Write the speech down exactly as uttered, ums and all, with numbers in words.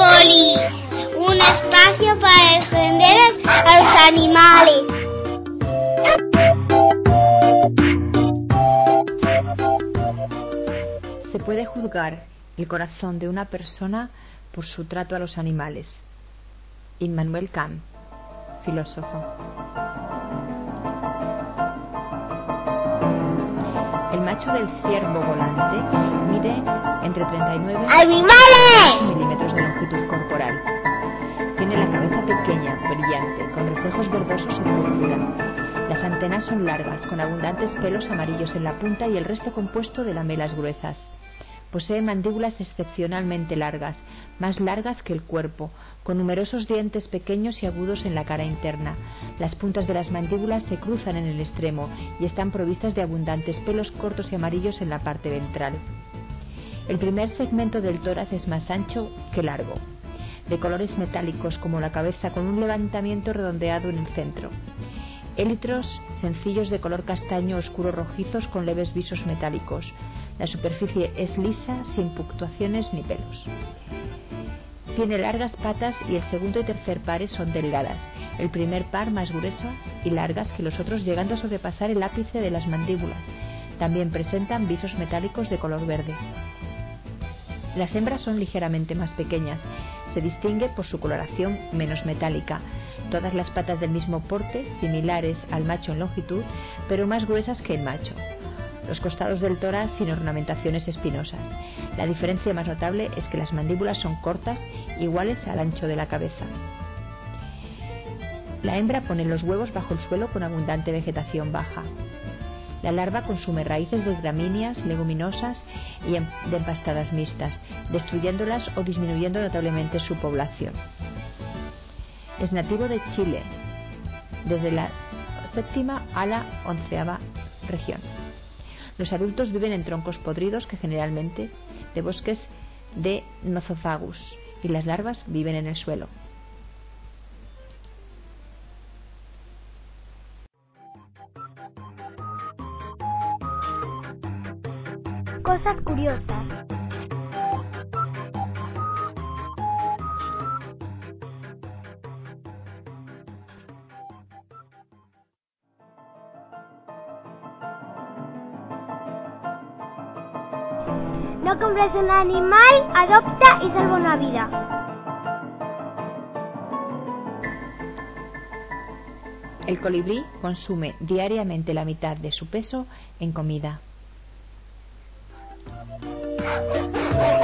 Poli, un espacio para defender a los animales. Se puede juzgar el corazón de una persona por su trato a los animales. Immanuel Kant, filósofo. El macho del ciervo volante mide entre treinta y nueve ¡Animales! milímetros de longitud corporal. Tiene la cabeza pequeña, brillante, con reflejos verdosos o púrpura. Las antenas son largas, con abundantes pelos amarillos en la punta y el resto compuesto de lamelas gruesas. Posee mandíbulas excepcionalmente largas, más largas que el cuerpo, con numerosos dientes pequeños y agudos en la cara interna. Las puntas de las mandíbulas se cruzan en el extremo y están provistas de abundantes pelos cortos y amarillos en la parte ventral. El primer segmento del tórax es más ancho que largo, de colores metálicos como la cabeza, con un levantamiento redondeado en el centro. Élitros sencillos de color castaño oscuro rojizos con leves visos metálicos. La superficie es lisa, sin puntuaciones ni pelos. Tiene largas patas y el segundo y tercer pares son delgadas. El primer par más gruesas y largas que los otros, llegando a sobrepasar el ápice de las mandíbulas. También presentan visos metálicos de color verde. Las hembras son ligeramente más pequeñas. Se distingue por su coloración menos metálica. Todas las patas del mismo porte, similares al macho en longitud, pero más gruesas que el macho. Los costados del tórax sin ornamentaciones espinosas. La diferencia más notable es que las mandíbulas son cortas, iguales al ancho de la cabeza. La hembra pone los huevos bajo el suelo con abundante vegetación baja. La larva consume raíces de gramíneas, leguminosas y de empastadas mixtas, destruyéndolas o disminuyendo notablemente su población. Es nativo de Chile, desde la séptima a la onceava región. Los adultos viven en troncos podridos, que generalmente de bosques de Nothofagus, y las larvas viven en el suelo. Cosas curiosas. No compres un animal, adopta y salva una vida. El colibrí consume diariamente la mitad de su peso en comida.